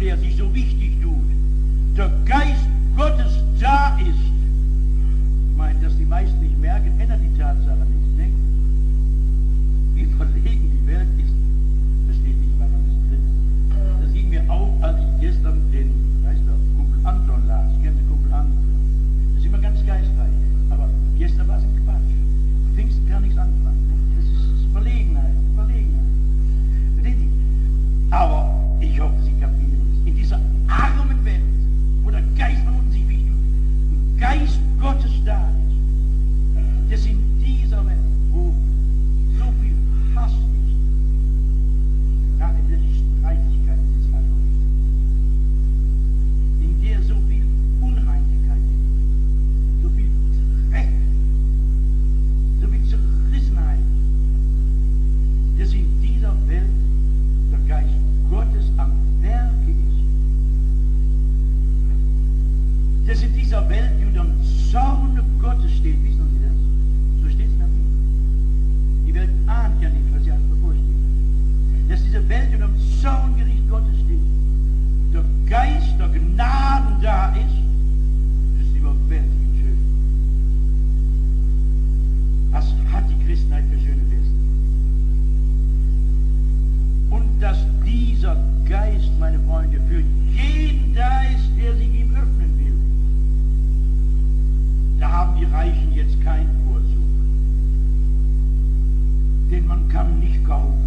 der sich so wichtig tut, der Geist Gottes da ist, meint, dass die meisten nicht merken, ändert die Tatsache nicht, ne? Wie verlegen die Welt ist, das steht nicht mal ganz drin. Das ging mir auf, als ich gestern den, Kumpel Anton las. Kennen Sie Kumpel Anton? Das ist immer ganz geistreich. Aber gestern war es ein Quatsch. Pfingsten kann nichts anfangen. Das ist Verlegenheit. Verstehen Sie? Aber ich hoffe, Sie kapieren es. In dieser armen Welt, wo der Geist von unten sich wichtig tut, ein Geist Gottes da ist, das in dieser Welt, wo so viel Hass ist, ja, in der Streitigkeit ist einfach nicht, in der so viel Unreinigkeit ist, so viel Dreck, so viel Zerrissenheit, dass in dieser Welt der Geist Gottes am Werke ist. Dass in dieser Welt unter dem Zorne Gottes steht, wissen Sie das? So steht es in der Bibel. Die Welt ahnt ja nicht, was sie alles bevorsteht. Dass diese Welt unter dem Zorngericht Gottes steht. Der Geist der Gnaden da ist, das ist überwältigend schön. Was hat die Christenheit für schöne Feste? Und dass dieser Geist, meine Freunde, für jeden da ist, der sich ihm öffnen will. Da haben die Reichen jetzt keinen Vorzug. Den man kann nicht kaufen.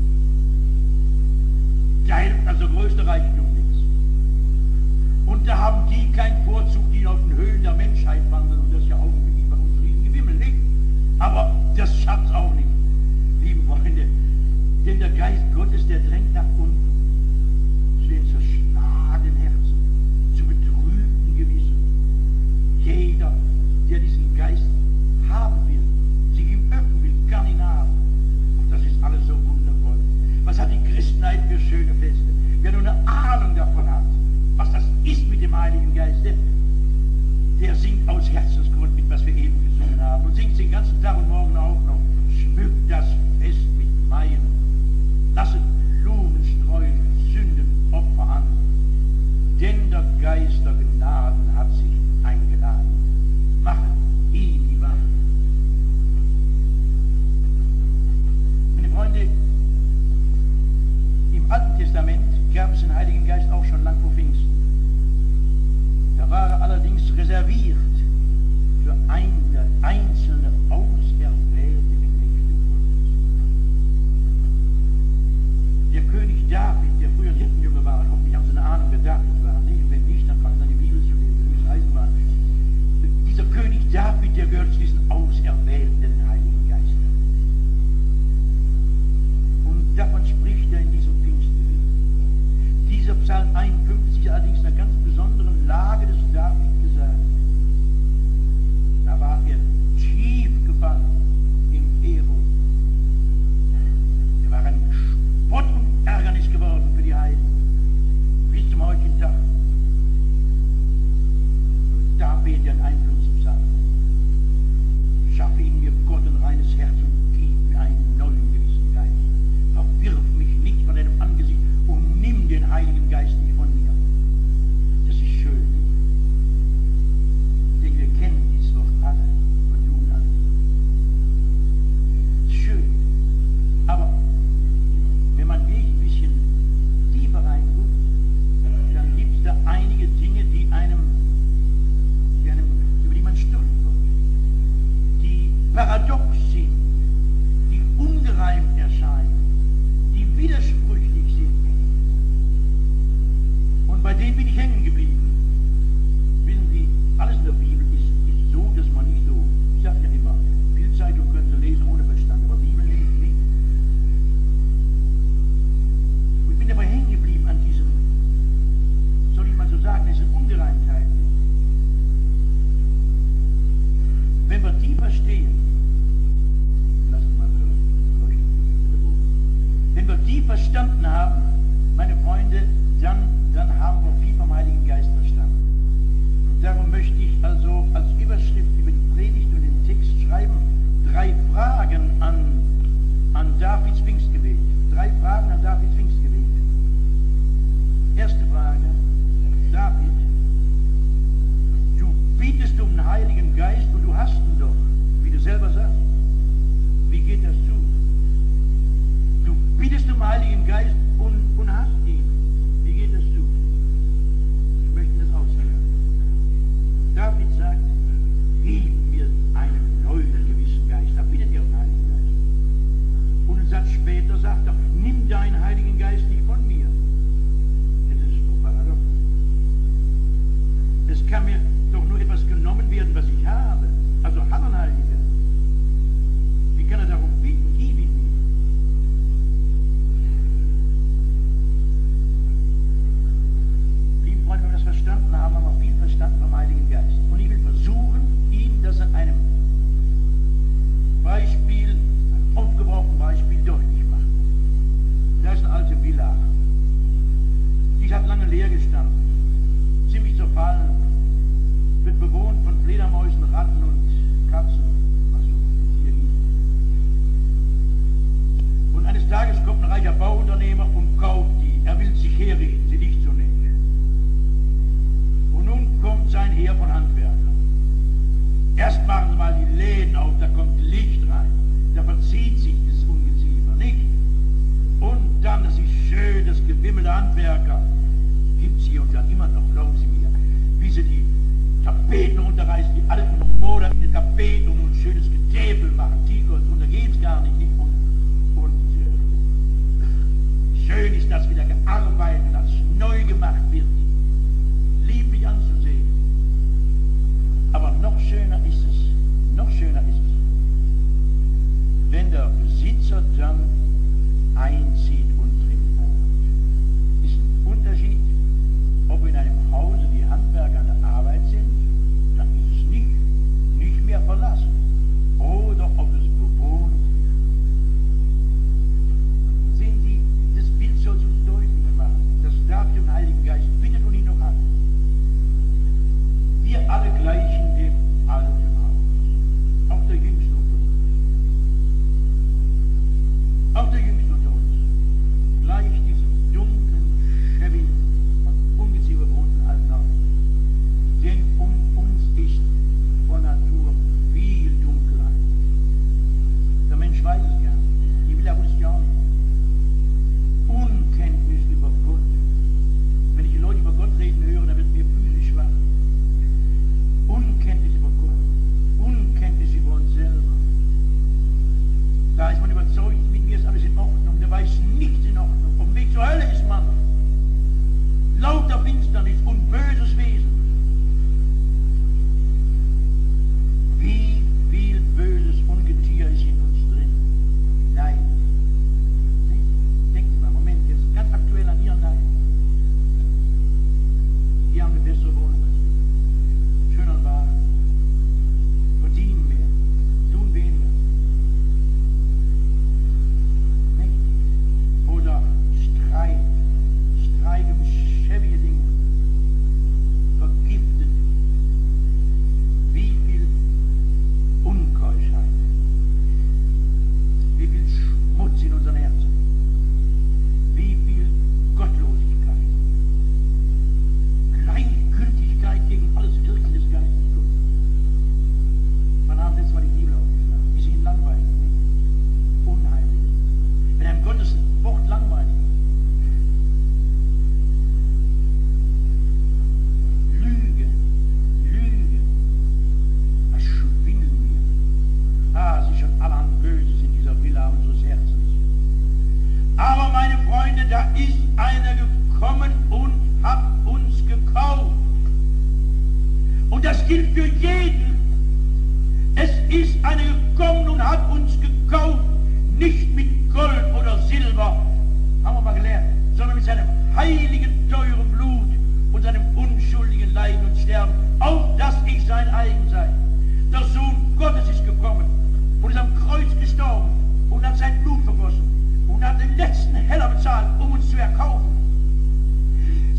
Da hilft also größter Reichtum nichts. Und da haben die keinen Vorzug, die auf den Höhen der Menschheit wandeln. Und das ist ja augenblicklich bei uns Riesengewimmel, nicht? Aber das schafft's auch nicht, lieben Freunde. Denn der Geist Gottes, der drängt nach unten, zu den zerschlagenen Herzen, zu betrübten Gewissen. Jeder, der diesen Geist haben will, sich ihm öffnen will, kann ihn haben. Und das ist alles so wundervoll. Was hat die Christenheit für schöne Feste? Wer nur eine Ahnung davon hat, was das ist mit dem Heiligen Geist, der singt aus Herzensgrund mit, was wir eben gesungen haben, und singt den ganzen Tag und morgen auch noch. Schmückt das Fest mit Weihen. Lasset Blumen streuen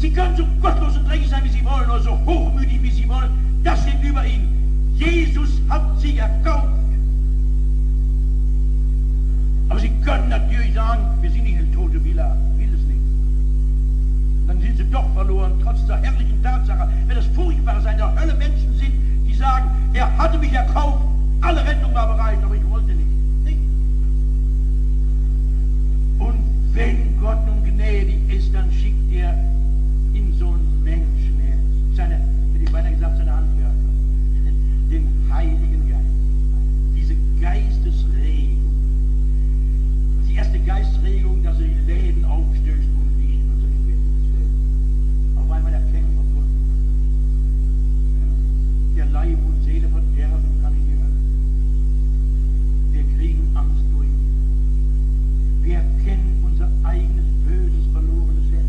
Sie können so gottlos und dreckig sein, wie Sie wollen, oder so hochmütig, wie Sie wollen. Das steht über Ihnen. Jesus hat Sie erkauft. Aber Sie können natürlich sagen, wir sind nicht eine tote Villa. Will es nicht. Dann sind Sie doch verloren, trotz der herrlichen Tatsache. Wenn das furchtbar sein, der Hölle Menschen sind, die sagen, er hatte mich erkauft, alle Rettung war bereit, aber ich wollte nicht. Nicht? Und wenn Gott nun gnädig ist, dann schickt er in so einen Menschen her, hätte ich beinahe gesagt, seine Handwerker, den Heiligen Geist, diese Geistesregung, die erste Geistregung, dass er die Läden aufstößt und Licht unter den Wänden stellt. Auf einmal erkennen wir Gott. Der Leib und Seele verderben kann in die Hölle. Wir kriegen Angst vor ihm. Wir erkennen unser eigenes böses, verlorenes Herz.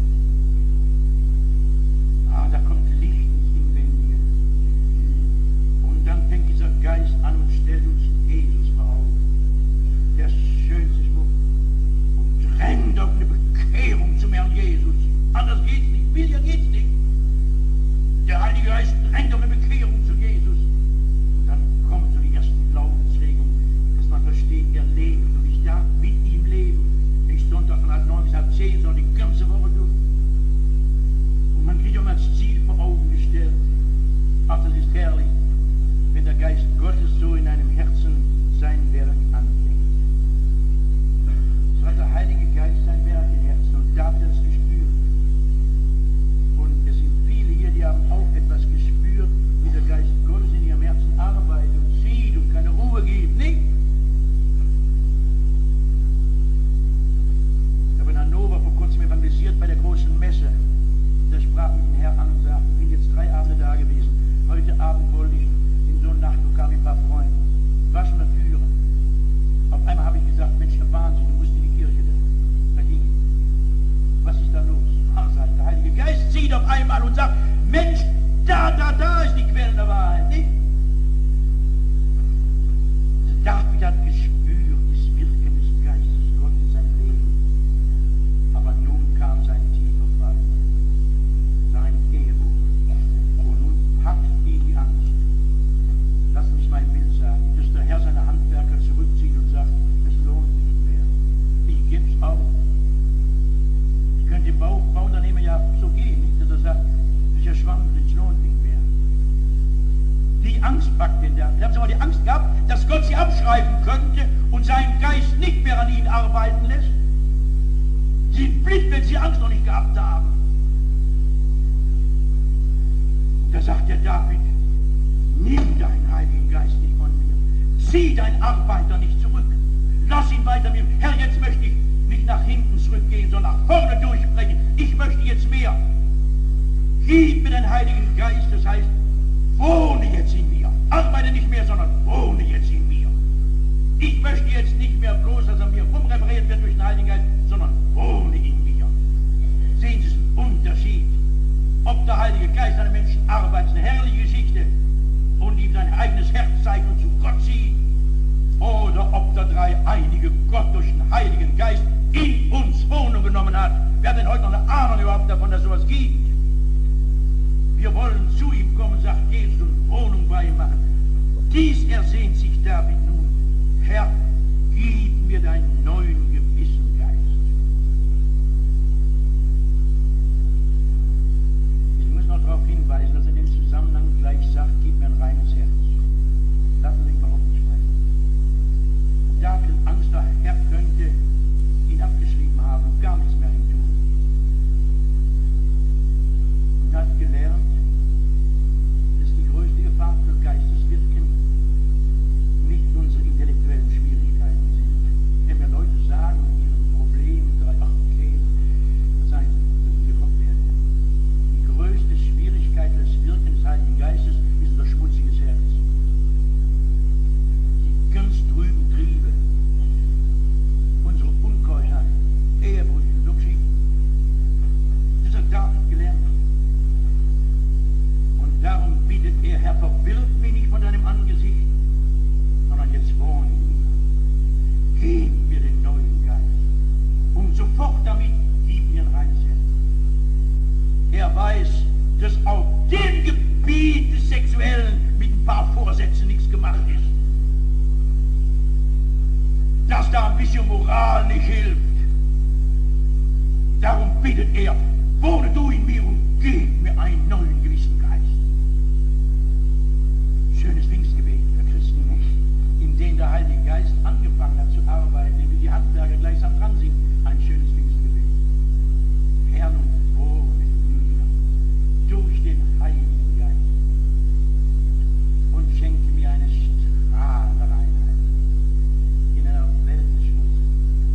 Da kommt Licht ins Inwendige. Und dann fängt dieser Geist an und stellt uns Jesus vor Augen. Der schönste Schmuck. Und drängt auf eine Bekehrung zum Herrn Jesus. Anders geht's nicht. Billiger geht's nicht. Der Heilige Geist drängt auf eine Bekehrung zu Jesus. Und dann kommen so die ersten Glaubensregungen, dass man versteht, er lebt und ich darf mit ihm leben. Nicht Sonntag von halb 9 bis halb 10, sondern die ganze Woche durch. Und man kriegt auch mal das Ziel vor Augen gestellt. Ach, das ist herrlich, wenn der Geist Gottes so in einem Herzen sein Werk anfängt. So hat der Heilige Geist sein Werk im Herzen und David hat es gespürt. Und es sind viele hier, die haben auch etwas gespürt, wie der Geist Gottes in ihrem Herzen arbeitet und zieht und keine Ruhe gibt, nicht? Ich habe in Hannover vor kurzem evangelisiert bei der großen Messe. Da sprach mich ein Herr an und sagte, ich bin jetzt 3 Abende da gewesen. Heute Abend wollte ich in so eine Nachtlokal mit ein paar Freunden. War schon eine Türe. Auf einmal habe ich gesagt, Mensch, der Wahnsinn, du musst in die Kirche da. Da ging ich. Was ist da los? Sagt der Heilige Geist zieht auf einmal und sagt, Mensch, da ist die Quelle der Wahrheit, nicht? David hat gespürt, das Wirken des Geistes Gottes in sein Leben. Aber nun kam sein tiefer Fall, sein Ehebuch. Und nun packt ihn die Angst. Lass uns mal im Bild sagen, dass der Herr seine Handwerker zurückzieht und sagt, es lohnt nicht mehr. Ich geb's auf. Ich könnte dem Bauunternehmer ja so gehen, nicht? Dass er sagt, das ist ja schwammend, es lohnt nicht mehr. Die Angst packt den da. Sie haben aber die Angst gehabt, dass Gott sie abschreiben könnte und seinen Geist nicht mehr an ihnen arbeiten lässt. Sie sind blind, wenn sie Angst noch nicht gehabt haben. Und da sagt der David, nimm deinen Heiligen Geist nicht von mir. Zieh deinen Arbeiter nicht zurück. Lass ihn weiter mir. Herr, jetzt möchte ich nicht nach hinten zurückgehen, sondern nach vorne durchbrechen. Ich möchte jetzt mehr. Gib mir den Heiligen Geist, das heißt, wohne jetzt in mir. Arbeite nicht mehr, sondern wohne jetzt in mir. Ich möchte jetzt nicht mehr bloß, dass er mir rumreferiert wird durch den Heiligen Geist, sondern wohne in mir. Sehen Sie den Unterschied? Ob der Heilige Geist einem Menschen arbeitet, ist eine herrliche Geschichte und ihm sein eigenes Herz zeigt und zu Gott zieht, oder ob der dreieinige Gott durch den Heiligen Geist in uns Wohnung genommen hat. Wer hat denn heute noch eine Ahnung überhaupt davon, dass sowas gibt? Wir wollen zu ihm kommen, sagt Jesus, und Wohnung bei ihm machen. Dies ersehnt sich David nun. Herr, gib mir deinen neuen gewissen Geist. Ich muss noch darauf hinweisen, dass er in dem Zusammenhang gleich sagt, gib mir ein reines Herz. Lassen Sie mich überhaupt nicht sprechen. David hat Angst, der Herr könnte ihn abgeschrieben haben und gar nichts mehr hin tun. Und hat gelernt, dass die größte Gefahr für Geisteswirken nicht unsere intellektuellen Schwierigkeiten sind. bisschen Moral nicht hilft. Darum bittet er, wohne du in mir und gib mir einen neuen gewissen Geist. Schönes Pfingstgebet für Christen, nicht? In dem der Heilige Geist angefangen hat zu arbeiten, wie die Handwerker gleichsam dran sind. Ein schönes Pfingstgebet. Herr, nun wohne in mir durch den Heiligen Geist und schenke mir eine strahlende Reinheit in einer Welt des Schmutzes.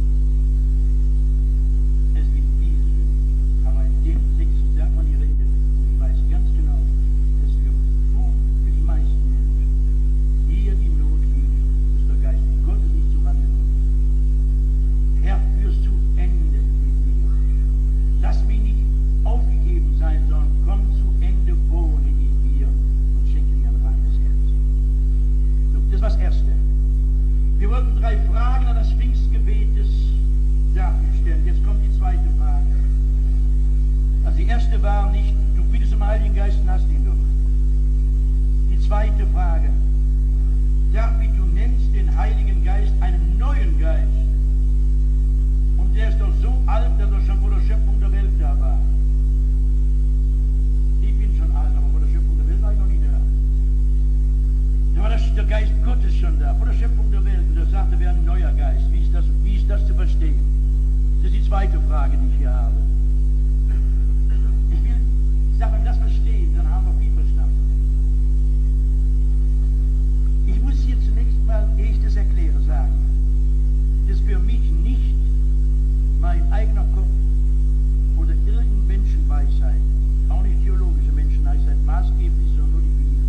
Es gibt viele Sünden, aber in dem Text ist davon die Rede. Und ich weiß ganz genau, dass für die meisten Menschen hier die Not liegt, dass der Geist Gottes nicht zurande kommt. Herr, führst du Ende mit mir. Lass mich nicht aufgegeben sein, sondern komm zu Ende, wohne in mir und schenke mir ein reines Herz. So, das war das Erste. Wir wollten 3 Fragen an das Pfingstgebet des David stellen. Jetzt kommt die zweite Frage. Also die erste war nicht, du bittest um Heiligen Geist und hast ihn doch. Die zweite Frage. David, du nennst den Heiligen Geist einen neuen Geist. Und der ist doch so alt, dass er schon vor der Schöpfung der Welt da war. Ich bin schon alt, aber vor der Schöpfung der Welt war ich noch nie da. Da war der Geist Gottes schon da, vor der Schöpfung der Welt. Und er sagte, wäre ein neuer Geist. Wie ist das zu verstehen? Das ist die zweite Frage, die ich hier habe. Ich will, wenn wir das verstehen, dann haben wir viel verstanden. Ich muss hier zunächst mal, ehe ich das erkläre, sagen, dass für mich nicht mein eigener Kopf oder irgendeine Menschenweisheit, auch nicht theologische Menschenweisheit, maßgeblich ist, sondern nur die Bibel.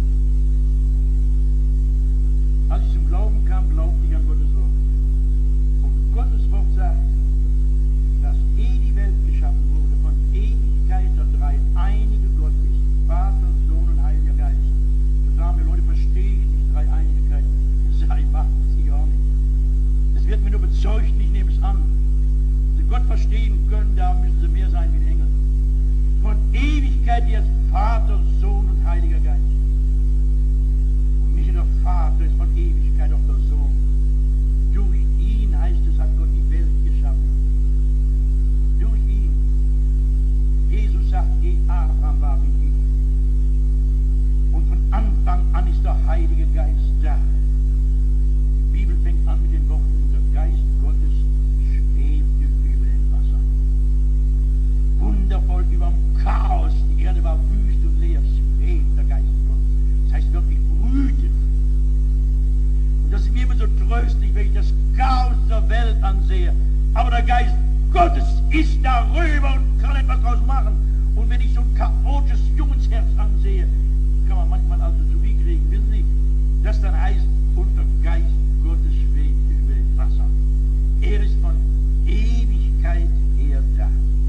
Als ich zum Glauben kam, glaubte ich an Gottes Wort. Und Gottes Wort sagt, dass die Welt geschaffen wurde, von Ewigkeit der dreieinige Gott ist, Vater, Sohn und Heiliger Geist. Da sagen wir, Leute, verstehe ich nicht Dreieinigkeit. Das sage ich, macht es ich auch nicht. Das wird mir nur bezeugt, ich nehme es an. Sie Gott verstehen können, da müssen sie mehr sein wie ein Engel. Von Ewigkeit jetzt Vater, Sohn und Heiliger Geist. Und nicht nur der Vater ist von Ewigkeit auch der Sohn. Durch ihn, heißt es, hat Gott die Welt geschaffen. Durch ihn. Jesus sagt, Abraham war wie ich. Und von Anfang an ist der Heilige Geist da. Die Bibel fängt an mit den Worten, der Geist Gottes schwebte über den Wasser. Wundervoll über dem Chaos. Die Erde war wüst und leer. Schwebt der Geist Gottes. Das heißt wirklich brütet. Und das ist mir immer so tröstlich, wenn ich das Chaos der Welt ansehe. Aber der Geist Gottes ist darüber und kann etwas draus machen. Und wenn ich so ein chaotisches Jungensherz ansehe, kann man manchmal also zu viel kriegen, wissen Sie? Das dann heißt, und der Geist Gottes schwebt über dem Wasser. Er ist von Ewigkeit her da.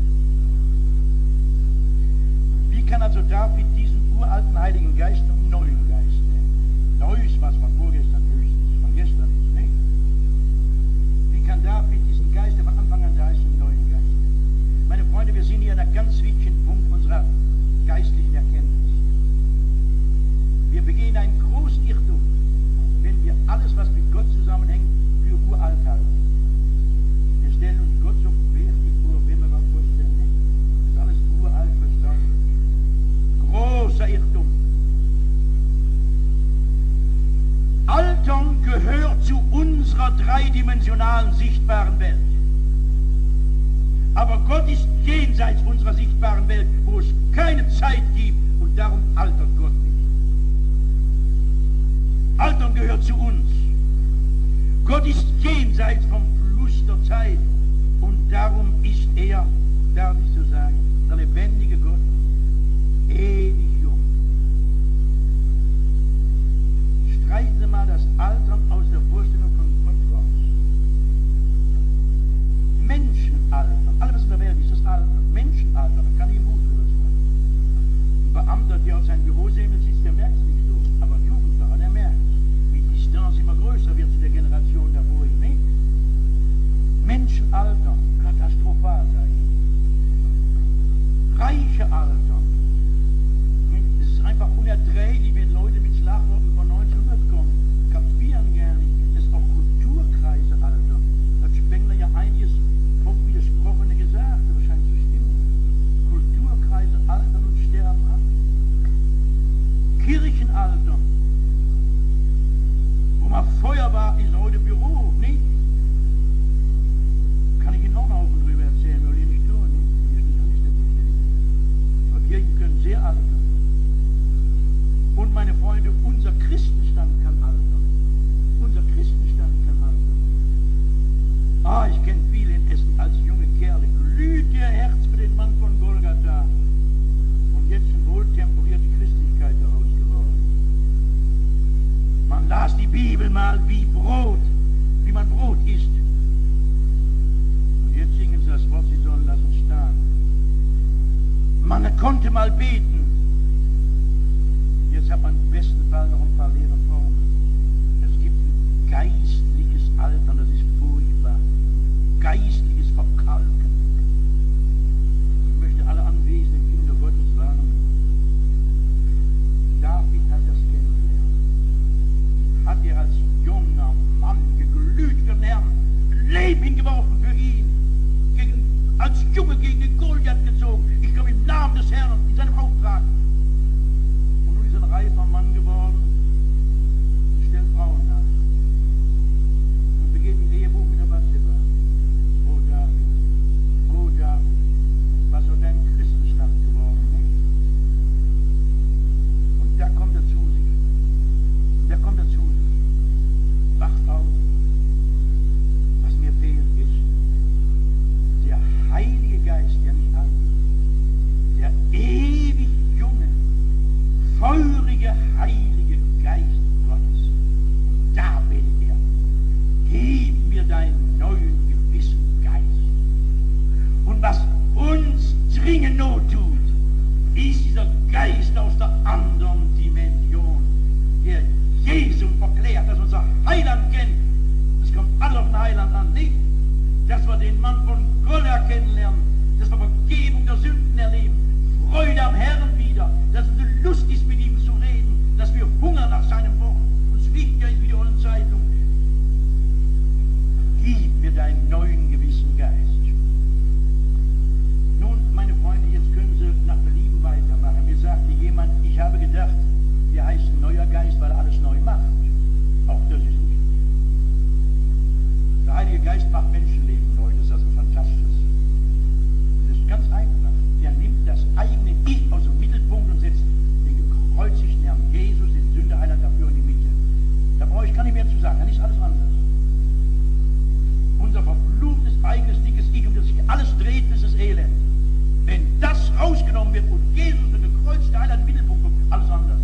Wie kann also David diesen uralten Heiligen Geist einen neuen Geist nennen? Neu ist was von vorgestern höchstens, von gestern ist nicht. Wie kann David diesen Geist, der von Anfang an da ist, einen neuen Geist nennen? Meine Freunde, wir sind hier an einem ganz wichtigen Punkt unserer geistlichen Erkenntnis. Wir begehen einen großen Irrtum, wenn wir alles, was mit Gott zusammenhängt, für uralt halten. Wir stellen uns Gott so wertig vor, wenn wir mal vorstellen, nicht? Das ist alles uralt verstanden. Großer Irrtum. Altern gehört zu unserer dreidimensionalen sichtbaren Welt. Aber Gott ist jenseits unserer sichtbaren Welt, wo es keine Zeit gibt, und darum altert Gott nicht. Altern gehört zu uns. Gott ist jenseits vom Fluss der Zeit, und darum ist er, darf ich so sagen, der lebendige Gott, ewig jung. Streichen Sie mal das Altern aus der Vorstellung von Gott raus. Menschenalter, alles was in der Welt ist, das Alter. Menschenalter, da kann ich im Buch drüber sagen. Ein Beamter, der auf seinem Bürosessel sitzt, der merkt es nicht so, aber ein Jugendlicher, der merkt es. Wie die Distanz immer größer wird zu der Generation davor, ich nicht. Menschenalter, katastrophal, sage ich. Reiche Alter. Es ist einfach unerträglich, wenn Leute mit Schlagworten von 1900 kommen. Kapieren gar nicht, dass auch Kulturkreise altern. Das Mal beten. Jetzt hat man im besten Fall noch ein paar leere Formen. Es gibt ein geistliches Altern, das ist furchtbar. Geistliches Verkalken. Ich möchte alle anwesenden Kinder Gottes warnen. David hat das kennengelernt. Hat er als junger Mann geglüht für den Herrn, ein Leben hingeworfen für ihn, als Junge gegen den Goliath gezogen. Ich komme im Namen des Herrn in seinem Auftrag. Und nun ist er ein reifer Mann geworden und stellt Frauen nach. Und begeht ein Ehebuch mit der Bathseba. Oh David, was aus deinem Christenstand geworden, nicht? Und da kommt er zu sich. Wacht auf. Was mir fehlt ist der Heilige Geist, der nicht alt ist, der ewig junge, feurige, heilige Geist Gottes. Und da betet er, gib mir deinen neuen gewissen Geist. Und was uns dringend Not tut, ist dieser Geist aus der anderen Dimension, der Jesum verklärt, dass unser Heiland kennt. Es kommt alles auf den Heiland an, nicht? Dass wir den Mann von Golga kennenlernen, dass wir Vergebung der Sünden erleben, Freude am Herrn wieder, dass es eine Lust ist, mit ihm zu reden, dass wir hungern nach seinem Wort. Uns wichtiger ist wie die ollen Zeitung. Gib mir deinen neuen gewissen Geist. Nun, meine Freunde, jetzt können Sie nach Belieben weitermachen. Mir sagte jemand, ich habe gedacht, wir heißen neuer Geist, weil er alles neu macht. Auch das ist nicht. Der Heilige Geist macht Menschenleben neu, das ist also fantastisch. Das ist ganz einfach. Er nimmt das eigene Ich aus dem Mittelpunkt und setzt den gekreuzigten Herrn Jesus, den Sünderheiland, dafür in die Mitte. Da brauche ich gar nicht mehr zu sagen, dann ist alles anders. Unser verfluchtes, eigenes, dickes Ich, um das sich alles dreht, ist das Elend. Wenn das rausgenommen wird und Jesus, der gekreuzte Heiland, im Mittelpunkt kommt, alles anders.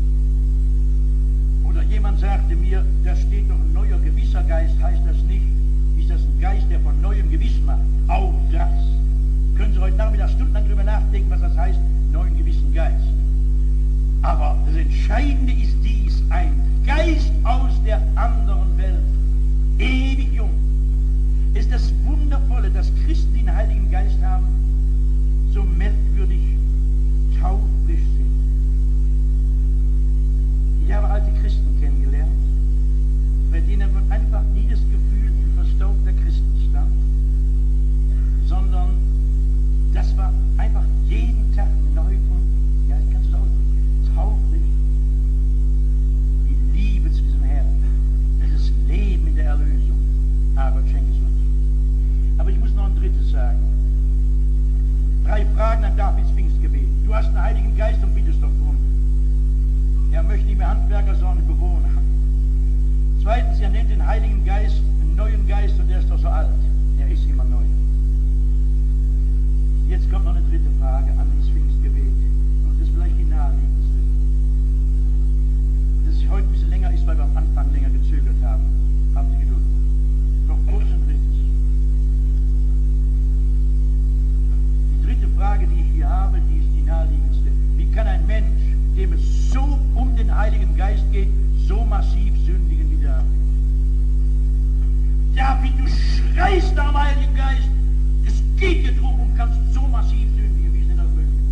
Oder jemand sagte mir, da steht doch ein neuer gewisser Geist, heißt das nicht, ist das ein Geist, der von neuem Gewissen macht? Auch das. Können Sie heute Nachmittag stundenlang drüber nachdenken, was das heißt, neuen gewissen Geist. Aber das Entscheidende ist dies, ein Geist aus der anderen Welt, ewig jung. Ist das Wundervolle, dass Christen, die den Heiligen Geist haben, so merkwürdig taufrisch sind. Ich habe alte Christen kennengelernt, bei denen man einfach nie das Gefühl ein verstaubter Christenstand, sondern das war einfach jeden Tag neu und, ja, ich kann es ausdrücken, taufrisch. Die Liebe zu diesem Herrn, das ist Leben in der Erlösung. Aber Gott schenkt es uns. Aber ich muss noch ein drittes sagen. 3 Fragen an Davids Pfingstgebet. Du hast einen Heiligen Geist und bittest doch drum. Er möchte nicht mehr Handwerker, sondern Bewohner. Zweitens, er nennt den Heiligen Geist einen neuen Geist und der ist doch so alt. Er ist immer neu. Jetzt kommt noch eine dritte Frage an das Pfingstgebet. Und das ist vielleicht die naheliegendste. Dass es heute ein bisschen länger ist, weil wir am Anfang länger gezögert haben. Haben Sie Geduld. Noch kurz und drittes. Die dritte Frage, die ich hier habe, die ist die naheliegendste. Wie kann ein Mensch, dem es so um den Heiligen Geist geht, so massiv sündigen wie David? David, du schreist nach dem Heiligen Geist. Es geht dir drum und kannst so massiv sündigen, wie es denn das möglich ist.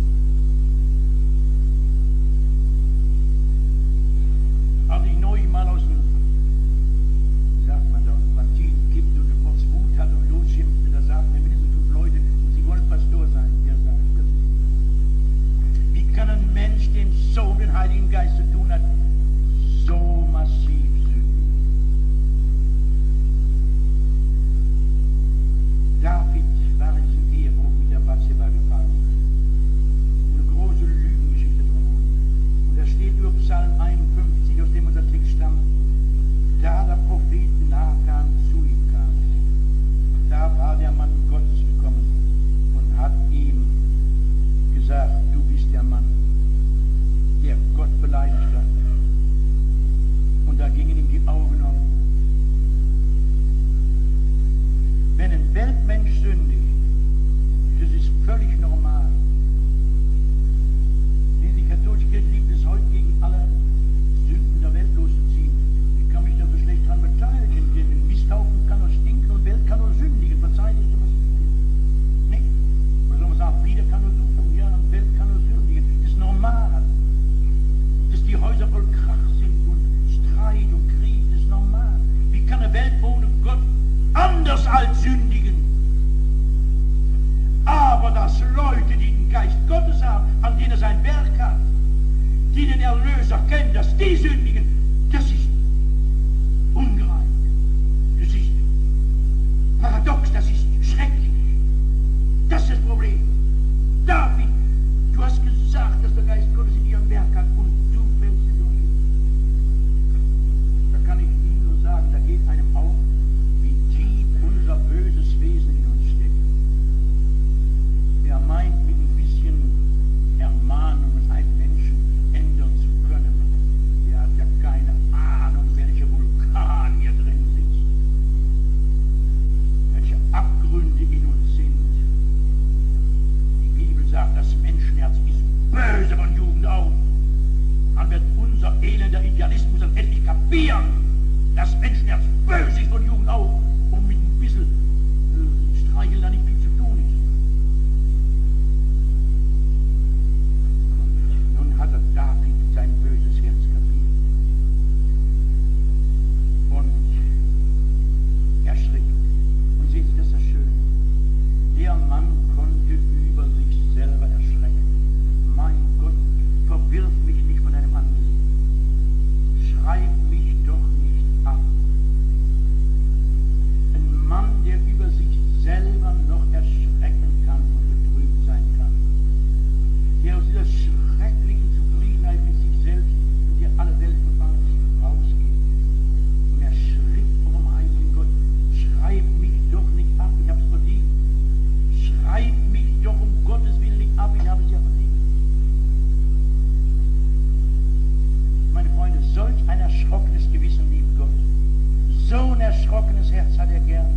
Als ich neulich mal aus dem, wie sagt man da, aus dem Bantinen kippt und den Mords Wut hat und losschimpfte, da sagten mir mindestens 5 Leute, sie wollen Pastor sein. Der sagt, das ist. Wie kann ein Mensch, dem so um den Heiligen Geist zu tun hat, so massiv sündigen? David war in diesem Ehebruch mit der Bathseba gefallen. Eine große Lügengeschichte drumherum. Und da steht über Psalm 51, aus dem unser Text stammt, da der Prophet Nathan zu ihm kam, da war der Mann Gottes gekommen und hat ihm gesagt, du bist der Mann, der Gott beleidigt hat. Und da gingen ihm die Augen auf. Wenn ein Weltmensch sündigt, das ist völlig normal. halt sündigen. Aber dass Leute, die den Geist Gottes haben, an denen er sein Werk hat, die den Erlöser kennen, dass die sündigen, das ist ungerecht. Das ist paradox, das ist schrecklich. Das ist das Problem. David, du hast gesagt, dass der Geist Gottes in ihrem Werk hat und du fällst durch. Da kann ich Ihnen nur sagen, da geht einem auf, wie tief unser böses Wesen in uns steckt. Er meint, mit ein bisschen Ermahnung einen Menschen ändern zu können. Er hat ja keine Ahnung, welcher Vulkan hier drin sitzt. Welche Abgründe in uns sind. Die Bibel sagt, das Menschenherz ist böse von Jugend auf. Dann wird unser elender Idealismus dann endlich kapieren, dass Menschenherz böse ist von Jugend auf und mit ein bisschen Streicheln da nicht viel zu tun ist. Und nun hat er David sein böses Herz kapiert. Und erschrickt. Und seht ihr, das ist das Schöne. Der Mann konnte über sich selber erschrecken. Mein Gott, verwirf mich nicht von deinem Angesicht. Schreib mich doch nicht ab. Ein Mann, der über sich selber noch erschrecken kann und betrübt sein kann. Der aus dieser schrecklichen Zufriedenheit mit sich selbst, in der alle Welt rausgeht. Und er schritt vor dem heiligen Gott. Schreib mich doch nicht ab, ich hab's verdient. Schreib mich doch um Gottes Willen nicht ab, ich habe es ja verdient. Meine Freunde, solch ein erschrockenes Gewissen liebt Gott. So ein erschrockenes Herz hat er gern.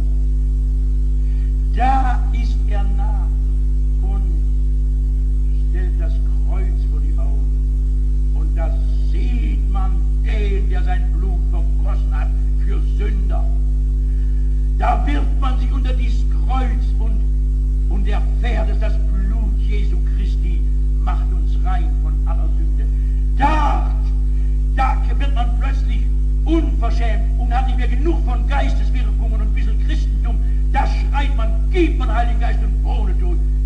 Da ist er nah und stellt das Kreuz vor die Augen. Und da sieht man den, der sein Blut vergossen hat für Sünder. Da wirft man sich unter dieses Kreuz und erfährt, dass das Blut Jesu Christi macht uns rein von aller Sünde. Da wird man plötzlich unverschämt und hat nicht mehr genug von Geisteswirkungen und ein bisschen Christentum. Da schreit man, gib man Heiligen Geist und ohne Tod.